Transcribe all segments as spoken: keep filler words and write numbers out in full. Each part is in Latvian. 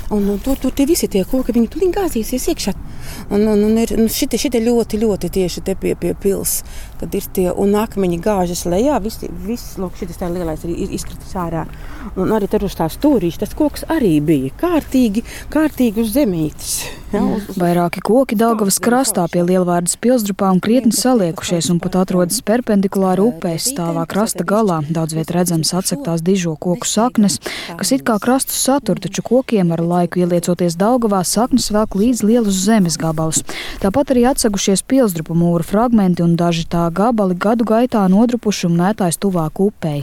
Un, un tur, tur tie visi tie koki, viņi tur gāzīsies iekšā. Un, un, un ir nu, šitie, šitie ļoti, ļoti tieši te pie, pie pils, kad ir tie, un akmeņi gāžas lejā, viss, viss, lūk, šitas tā lielais ir izkritis ārā. Un arī tur uz tās stūrīši, tas koks arī bija kārtīgi, kārtīgi uz zemītes. Ja, uz, uz... Vairāki koki Daugavas krastā pie Lielvārdas pilsdrupām krietni saliekušies un pat atrodas perpendikulāri upēs stāvā krasta galā. Daudz viet redzams atsektās dižo koku saknes, kas it kā krastus satur, taču kokiem ar laiku ieliecoties Daugavā saknes velk līdz lielus zemes gabalus. Tāpat arī atsegušies pilsdrupu mūra fragmenti un daži tā gabali gadu gaitā nodrupuši un mētājas tuvāk upei.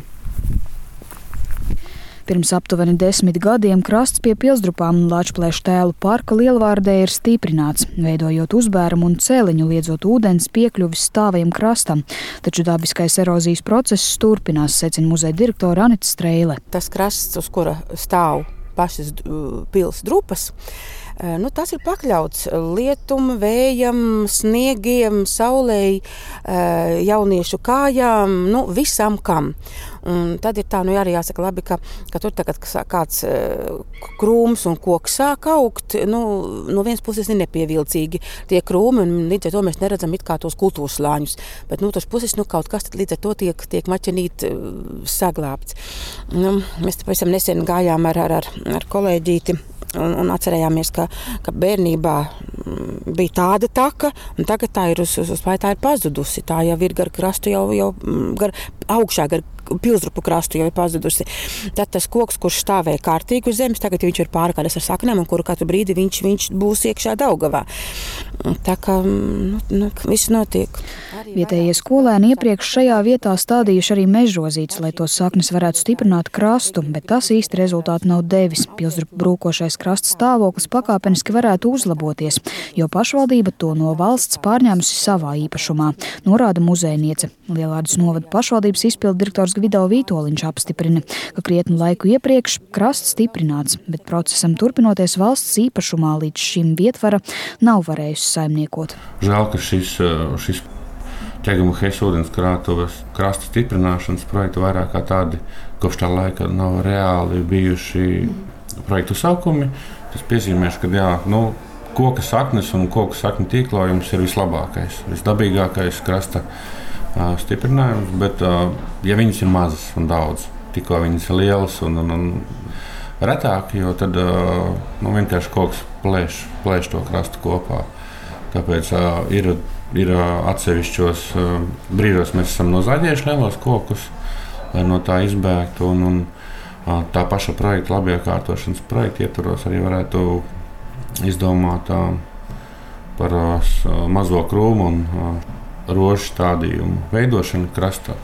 Pirms aptuveni desmit gadiem krasts pie pilsdrupām un Lāčplēšu tēlu parka Lielvārdē ir stiprināts, veidojot uzbērumu un cēliņu, liedzot ūdens piekļuvis stāvajam krastam. Taču dabiskais erozijas process turpinās, secina muzeja direktore Anita Streile. Tas krasts, uz kura stāv pašas pils drupas, nu, tas ir pakļauts lietum, vējam, sniegiem, saulei, jauniešu kājām, nu, visam kam. Un tad ir tā, nu arī jāsaka labi, ka, ka tur tagad kāds krūms un koks sāk augt, nu, no vienas puses ir nepievilcīgi tie krūmi, un līdz ar to mēs neredzam it kā tos kultūras slāņus. Bet, nu, tos puses, nu, kaut kas tad līdz ar to tiek, tiek maķenīt saglābts. Nu, mēs te pavisam nesen gājām ar, ar, ar, ar kolēģīti, Un, un atcerējāmies, ka, ka bērnībā bija tāda taka, un tagad tā ir uz, uz, uz vai tā ir pazudusi. Tā jau ir gar krastu, jau, jau gar augšā, gar pilsdrupu krastu jau ir pazudusi. Tad tas koks, kurš stāvēja kārtīgi uz zemes, tagad viņš ir pārkāres ar saknēm, un kuru katru brīdi viņš, viņš būs iekšā Daugavā. Tā kā nu, nu, viss notiek. Vietējie skolēni iepriekš šajā vietā stādījuši arī mežrozītes, lai to saknes varētu stiprināt krastu, bet tas īsti rezultātu nav devis. Pilsdrupu brūkošais krasta stāvoklis pakāpeniski varētu uzlaboties, jo pašvaldība to no valsts pārņēmusi savā īpašumā, norāda muzejniece. Lielvārdas novada pašvaldības izpildu direktors Gvido Vītoliņš apstiprina, ka krietnu laiku iepriekš krasts stiprināts, bet procesam turpinoties valsts īpašumā līdz šim vietvara nav varējusi saimniekot. Žēl, ka šis, šis Ķeguma Hesa ūdenskrātuves krasta stiprināšanas projekti vairāk kā tādi kopš tā laika nav reāli bijuši projektu saukumi. Tas piezīmēšu, ka jā, nu, koka saknes un koka sakņu tīklojums ir vislabākais, visdabīgākais krasta uh, stiprinājums, bet uh, ja viņas ir mazas un daudz, tikko viņas ir lielas un, un, un retāk, jo tad uh, nu, vienkārši koks plēš, plēš to krastu kopā. Tāpēc uh, ir, ir uh, atsevišķos uh, brīžos mēs esam nozaļējuši lielos kokus, lai no tā izbēgtu. Un, un, uh, tā paša projekta labiekārtošanas projekta ietvaros arī varētu izdomāt uh, par uh, mazo krūmu un uh, rožu stādījumu veidošanu krastā.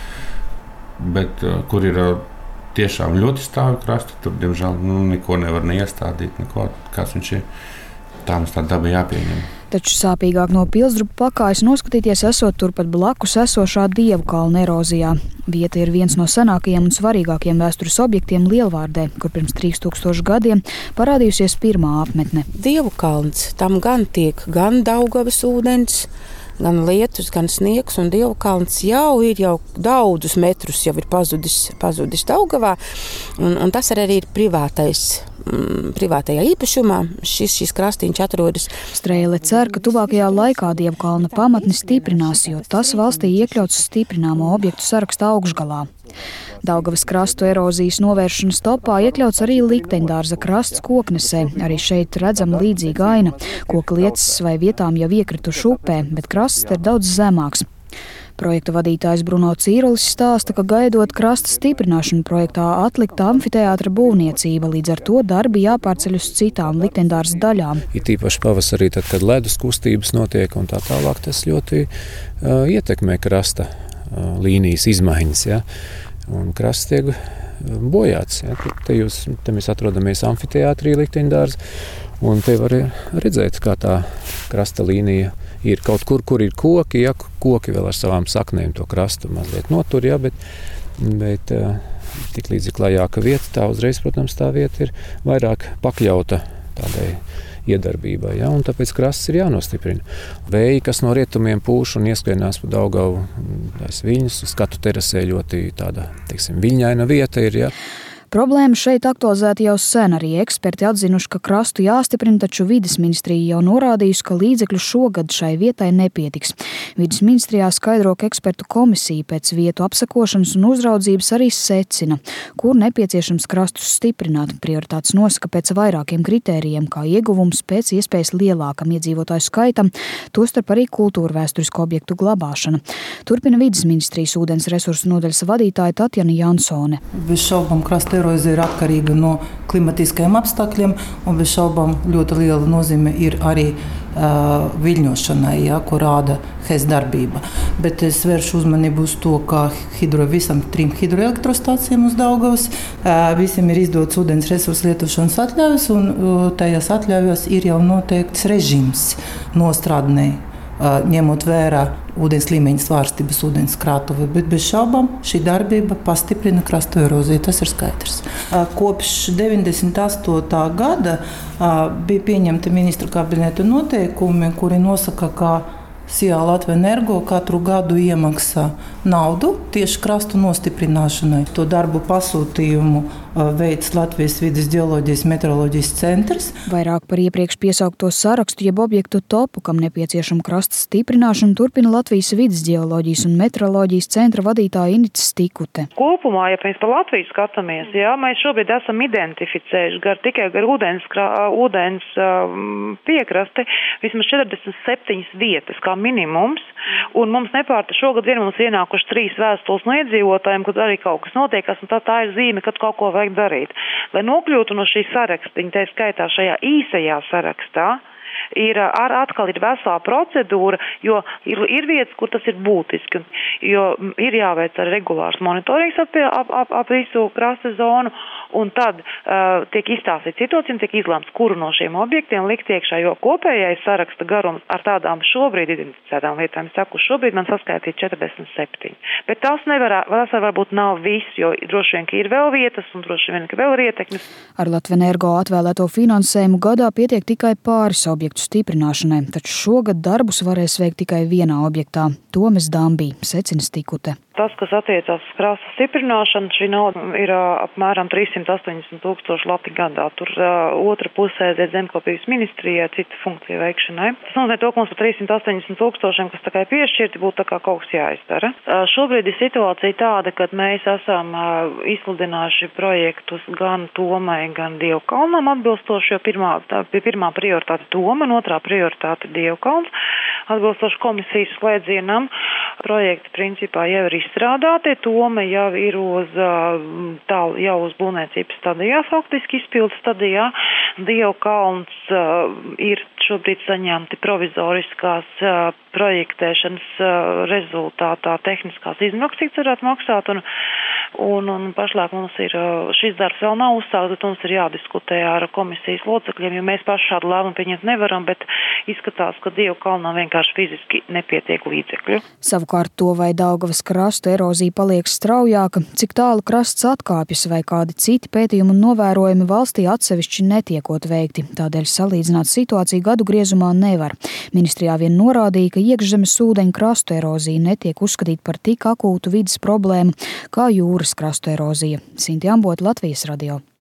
Bet uh, kur ir uh, tiešām ļoti stāvi krasti, tur diemžēl nu, neko nevar neiestādīt, neko, kāds viņš ir. Tā mums tā daba jāpieņem. Taču sāpīgāk no pilsdrupu pakājas noskatīties esot turpat blakus esošā Dievu kalna erozijā. Vieta ir viens no senākajiem un svarīgākajiem vēstures objektiem Lielvārdē, kur pirms trīs tūkstoši gadiem parādījusies pirmā apmetne. Dievu kalns, tam gan tiek gan Daugavas ūdens, gan lietus, gan sniegs, un Dievu kalns jau ir jau daudzus metrus jau ir pazudis, pazudis Daugavā, un, un tas arī ir privātais. Privātajā īpašumā šis, šis krastiņš atrodas. Streile cer, ka tuvākajā laikā Dievu kalna pamatni stiprinās, jo tas valstī iekļauts stiprināmo objektu sarakstā augšgalā. Daugavas krastu erozijas novēršanas topā iekļauts arī Likteņdārza krasts Koknesē. Arī šeit redzama līdzīga aina. Koka lieces vai vietām jau iekrituši upē, bet krasts ir daudz zemāks. Projekta vadītājs Bruno Cīrulis stāsta, ka gaidot krasta stiprināšanu projektā atlikta amfiteātra būvniecība, līdz ar to darbi jāpārceļ uz citām Likteņdārza daļām. Ir tīpaši pavasarī, tad, kad ledus kustības notiek un tā tālāk, tas ļoti uh, ietekmē krasta uh, līnijas izmaiņas. Ja? Un krasts tiek bojāts. Ja? Te, jūs, te mēs atrodamies amfiteātrī Likteņdārza, un te var redzēt, kā tā krasta līnija ir kaut kur, kur ir koki, ja, koki vēl ar savām saknēm to krastu mazliet notur, ja, bet, bet tik līdz ir klajāka vieta, tā uzreiz, protams, tā vieta ir vairāk pakļauta tādai iedarbībai, ja, un tāpēc krasts ir jānostiprina. Vēji, kas no rietumiem pūš un ieskrienās pa Daugavu, tās viļņas, skatu terasē ļoti tāda, teiksim, viļņaina vieta ir, ja. Problēma šeit aktualizēta jau sen, arī eksperti atzinuši, ka krastu jāstiprina, taču vides ministrija jau norādījusi, ka līdzekļu šogad šai vietai nepietiks. Vides ministrijā skaidro, ka ekspertu komisija pēc vietu apsakošanas un uzraudzības arī secina, kur nepieciešams krastus stiprināt. Prioritātes nosaka pēc vairākiem kritērijiem, kā ieguvums pēc iespējas lielākam iedzīvotāju skaitam, tostarp arī kultūra vēsturisko objektu glabāšana. Turpina vides ministrijas ūdens resursu nodaļas vadītāja Tatjana Jansone. Bez šaubām krasta erozija ir atkarīga no klimatiskajiem apstākļiem, un bez šaubām ļoti liela nozīme ir arī uh, viļņošanai, ja, ko rāda H E S darbība. Bet es vēršu uzmanību uz to, ka hidro, visam trim hidroelektrostācijām uz Daugavas uh, visiem ir izdots ūdens resursu lietošanas atļaujas, un uh, tajās atļaujās ir jau noteikts režīms nostrādnei, uh, ņemot vērā ūdens līmeņa svārstības ūdens krātuve, bet bez šaubām šī darbība pastiprina krastu eroziju, tas ir skaidrs. Kopš deviņdesmit astotā gada bija pieņemti ministru kabineta noteikumi, kuri nosaka, ka S I A Latvijas Energo katru gadu iemaksā naudu tieši krastu nostiprināšanai. To darbu pasūtījumu veids Latvijas vides ģeoloģijas meteoroloģijas centrs. Vairāk par iepriekš piesaukto sarakstu jeb objektu topu, kam nepieciešama krasta stiprināšana, turpina Latvijas vides ģeoloģijas un meteoroloģijas centra vadītāja Inita Stikute. Kopumā, ja mēs pa Latviju skatāmies, jā, mēs šobrīd esam identificējuši gar, tikai gar ūdens, ūdens piekrasti vismaz četrdesmit septiņas vietas, kā minimums, un mums nepārta šogad vien mums ienākuši trīs vēstules no iedzīvotājiem, kad arī kaut kas notiekas, un tā, tā ir zīme, kad kaut ko vajag darīt. Lai nokļūtu no šī saraksta, tā skaitā šajā īsajā sarakstā, ir ar atkal ir veselā procedūra, jo ir, ir vietas, kur tas ir būtiski, jo ir jāveic ar regulārs monitorings ap, ap, ap, ap visu krasta zonu, un tad uh, tiek izstāstīta situācija un tiek izlēmts, kuru no šiem objektiem likt iekšā, jo kopējais saraksta garums ar tādām šobrīd identificētām lietām, es saku, šobrīd man saskaitīt četrdesmit septiņi. Bet tas nevar, tas varbūt nav viss, jo droši vien, ka ir vēl vietas un droši vien, ka vēl ir ietekmes. Ar Latvijas Energo atvēlēto finansējumu gadā pietiek tikai pāris objektu stiprināšanai, taču šogad darbus varēs veikt tikai vienā objektā – Tomes Dambī, secina Stikute. Tas, kas attiecās uz krasta stiprināšanu, šī nauda ir uh, apmēram trīssimt astoņdesmit tūkstoši lati gadā. Tur uh, otra pusē aiziet zemkopības ministrijai, cita funkcija veikšanai. Tas nozīmē to, ka mums par trīssimt astoņdesmit tūkstošiem, kas tā kā piešķirti, būtu tā kā kaut kas jāizdara. Uh, šobrīd ir situācija tāda, ka mēs esam uh, izsludinājuši projektus gan Tomai, gan Dievkalnam atbilstoši, jo pirmā, tā, pirmā prioritāte Toma, un otrā prioritāte Dievkalns. Atbilstoši komisijas slēdzienam, projekti principā jau ir izstrādāti, Toma jau ir uz, tā, jau uz būvniecības stadijā, faktiski izpildu stadijā. Dievkalns uh, ir šobrīd saņemti provizoriskās uh, projektēšanas uh, rezultātā tehniskās izmaksas, cik varētu maksāt, un, un, un pašlaik mums ir, uh, šis darbs vēl nav uzsākts, bet mums ir jādiskutē ar komisijas locekļiem, jo mēs paši šādu lēmumu pieņemt nevaram, bet izskatās, ka Dievkalnam vienkārši fiziski nepietiek līdzekļu. Savukārt to, vai Daugavas krastu erozija paliek straujāka, cik tālu krasts atkāpjas vai kādi citi pētījumi un novērojumi valstī atsevišķi netiekot veikti. Tādēļ salīdzināt situāciju gadu griezumā nevar. Ministrijā vien norādīja, ka iekšzemes ūdeņu krastu erozija netiek uzskatīta par tik akūtu vides problēmu kā jūras krastu erozija. Sinti Ambota, Latvijas radio.